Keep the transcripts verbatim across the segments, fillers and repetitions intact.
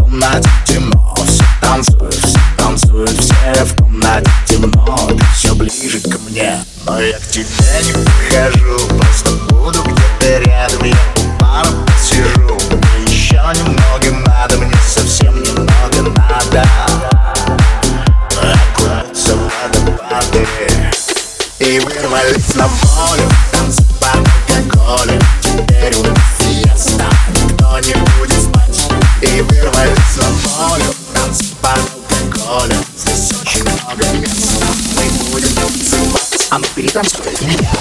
комнате темно, все танцуют, все танцуют, все в комнате темно. Ты все ближе ко мне, но я к тебе не подхожу. Просто буду где-то рядом, я у пара посижу. Мне еще немного надо, мне совсем немного надо окунуться в водопады и вырвались на волю. Танцы по алкоголю, теперь у нас фиеста, никто не будет спать. И вырвались на волю. Танцы по алкоголю, здесь очень много места, мы будем танцевать. А ну перетанцуй меня.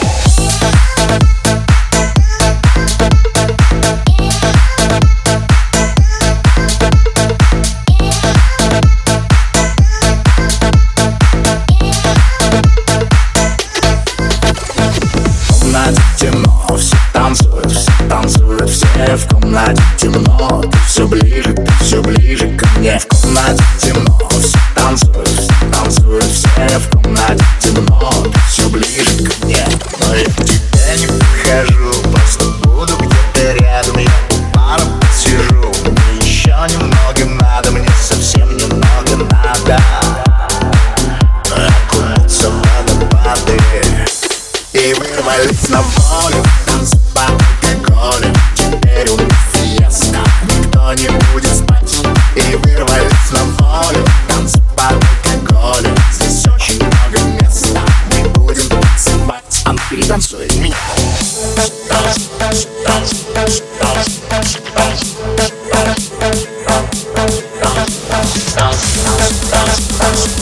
Темно, все танцуют, все танцуют, все в комнате темно. Ты все ближе, ты все ближе ко мне. В комнате темно, все танцуют, все танцуют, все в комнате темно. Ты все ближе ко мне, но я к тебе не подхожу. Просто буду где-то рядом, я у пара посижу. Мне еще немного надо, мне совсем немного надо окунуться в водопады и вырвались на волю. Танцы по алкоголю, теперь у нас фиеста, никто не будет спать. И вырвались на волю. Танцы по алкоголю, здесь очень много места, мы будем танцевать. А ну перетанцуй меня. Dance, dance, dance, dance, dance, dance, dance, dance.